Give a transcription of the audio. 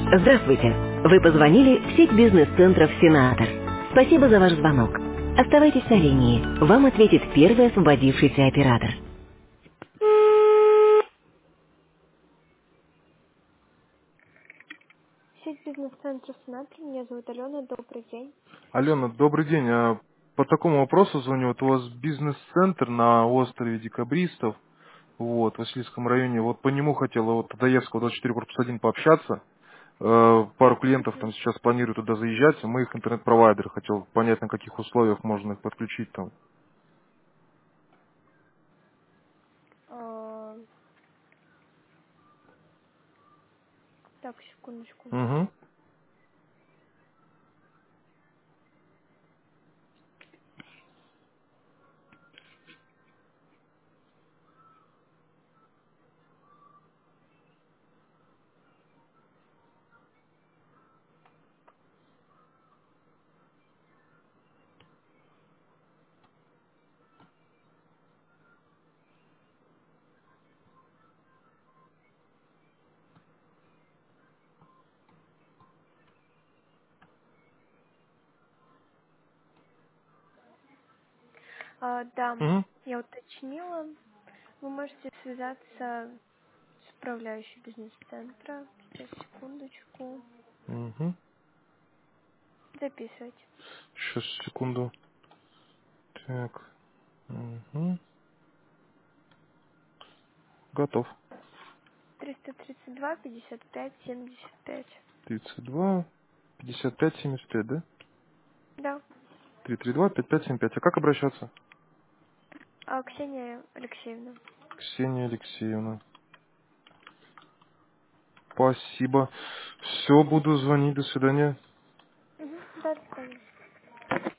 Здравствуйте. Вы позвонили в сеть бизнес-центров «Сенатор». Спасибо за ваш звонок. Оставайтесь на линии. Вам ответит первый освободившийся оператор. Сеть бизнес-центров «Сенатор». Меня зовут Алена. Добрый день. Алена, добрый день. По такому вопросу звоню. Вот у вас бизнес-центр на острове Декабристов, вот, в Васильевском районе. Вот по нему хотела вот Достоевского 24 корпус 1 пообщаться. Пару клиентов там сейчас планируют туда заезжать. Мы их интернет-провайдеры. Хотел понять, на каких условиях можно их подключить там. А, так, секундочку. Угу. Да, Угу. я уточнила. Вы можете связаться с управляющей бизнес-центра. Сейчас, секундочку. Угу. Записывайте. Сейчас, секунду. Так. Угу. Готов. 332-55-75. 32, 55, 75, да? Да. 332, 55, 75. А как обращаться? Ксения Алексеевна. Ксения Алексеевна. Спасибо. Все, буду звонить. До свидания. Угу, да, до свидания.